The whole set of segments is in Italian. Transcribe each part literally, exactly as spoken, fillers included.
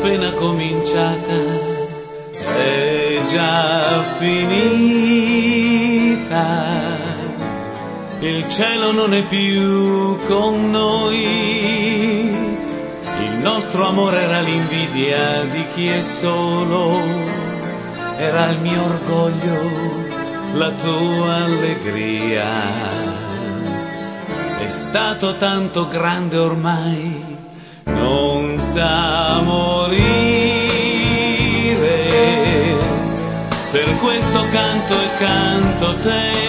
appena cominciata, è già finita. Il cielo non è più con noi, il nostro amore era l'invidia di chi è solo, era il mio orgoglio, la tua allegria. È stato tanto grande ormai, non sa morire. Per questo canto e canto te,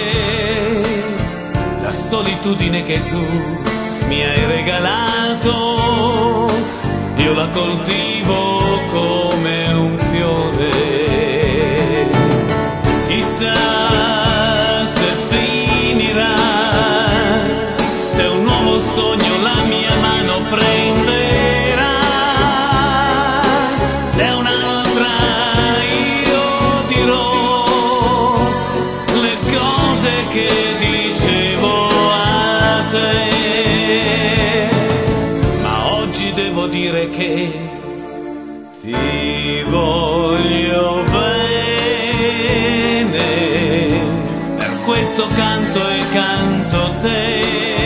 la solitudine che tu mi hai regalato, io la coltivo come un fiore. Chissà se finirà, se un nuovo sogno la mia mano prenderà, se un'altra io dirò le cose che dicevo a te. Ma oggi devo dire che ti voglio bene, per questo canto e canto te.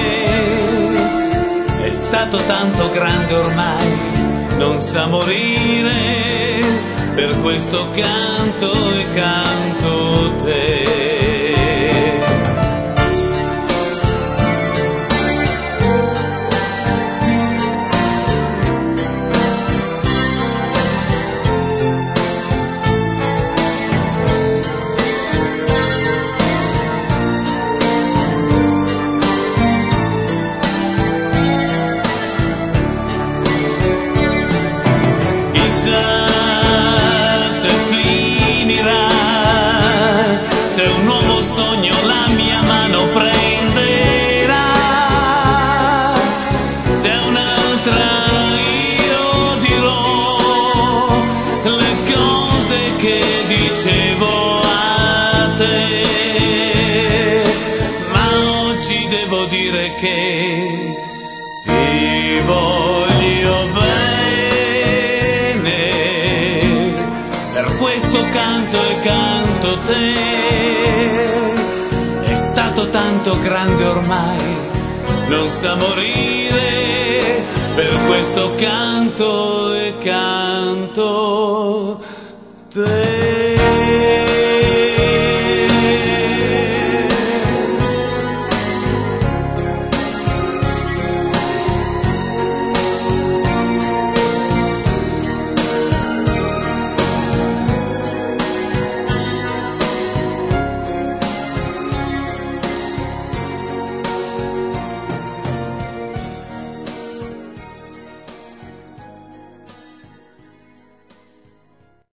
È stato tanto grande ormai, non sa morire, per questo canto e canto te. Che dicevo a te, ma oggi devo dire che ti voglio bene, per questo canto e canto te. È stato tanto grande ormai, non sa morire, per questo canto e canto te.